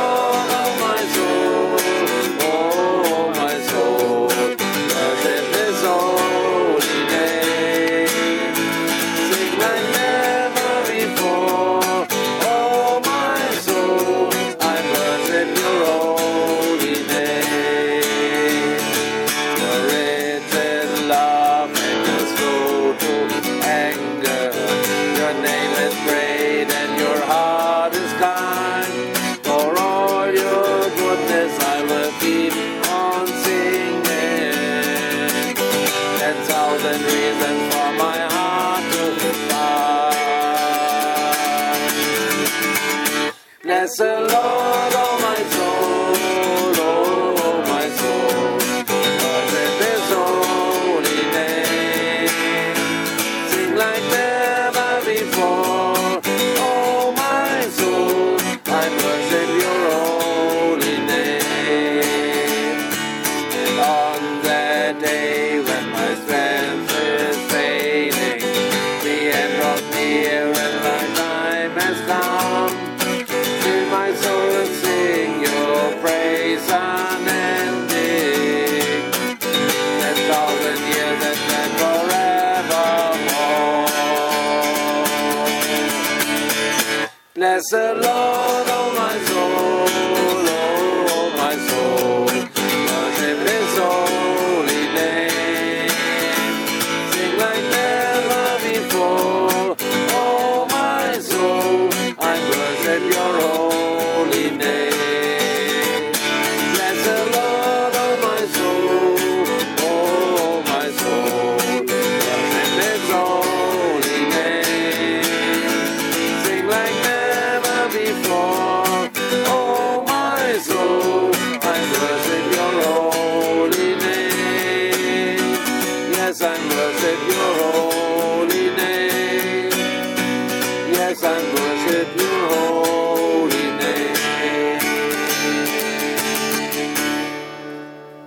Lord, oh my soul, oh my soul, worship His holy name. Sing like never before, oh my soul, I worship Your holy name. You're rich in love and You're slow to anger. Your name is great and Your heart is kind. For all Your goodness I will keep on singing. 10,000 reasons for my heart to find. Bless the Lord, oh my soul, oh my soul, worship His holy name. Sing like never before, oh my soul, I worship Your holy name. And on that day when my strength is fading, the end draws near and my time has come. Fill my soul and sing Your praise unending. 10,000 years and then forevermore. Bless the Lord.